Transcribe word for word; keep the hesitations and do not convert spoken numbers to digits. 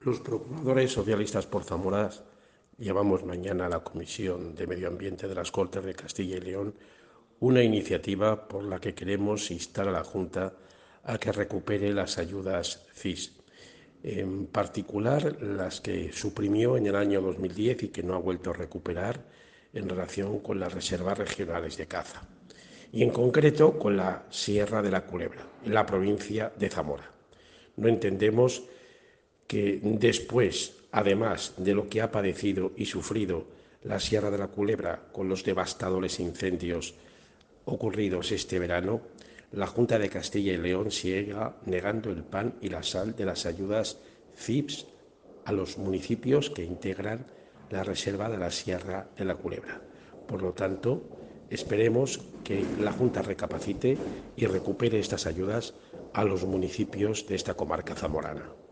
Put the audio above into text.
Los procuradores socialistas por Zamora llevamos mañana a la Comisión de Medio Ambiente de las Cortes de Castilla y León una iniciativa por la que queremos instar a la Junta a que recupere las ayudas C I S, en particular las que suprimió en el año dos mil diez y que no ha vuelto a recuperar en relación con las reservas regionales de caza, y en concreto con la Sierra de la Culebra, en la provincia de Zamora. No entendemos que después, además de lo que ha padecido y sufrido la Sierra de la Culebra con los devastadores incendios ocurridos este verano, la Junta de Castilla y León siga negando el pan y la sal de las ayudas C I P S a los municipios que integran la reserva de la Sierra de la Culebra. Por lo tanto, esperemos que la Junta recapacite y recupere estas ayudas a los municipios de esta comarca zamorana.